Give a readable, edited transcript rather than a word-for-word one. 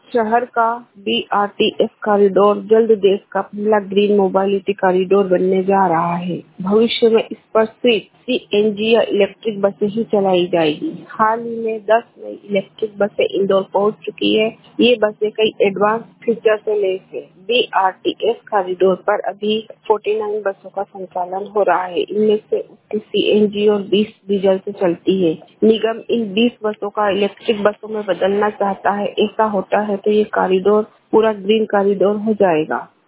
शहर का BRTS corridor जल्द देश का पहला ग्रीन मोबिलिटी कॉरिडोर बनने जा रहा है। भविष्य में इस पर सिर्फ CNG या इलेक्ट्रिक बसें ही चलाई जाएगी। हाल ही में 10 नई इलेक्ट्रिक बसें इंदौर पहुंच चुकी है। ये बसें कई एडवांस फीचर से लैस है। BRTS कॉरिडोर पर अभी 49 बसों का संचालन हो रहा है। इनमें से 29 CNG और 20 डीजल से चलती है। निगम इन 20 बसों का इलेक्ट्रिक बसों में बदलना चाहता है। ऐसा होता है तो ये कॉरिडोर पूरा ग्रीन कॉरिडोर हो जाएगा।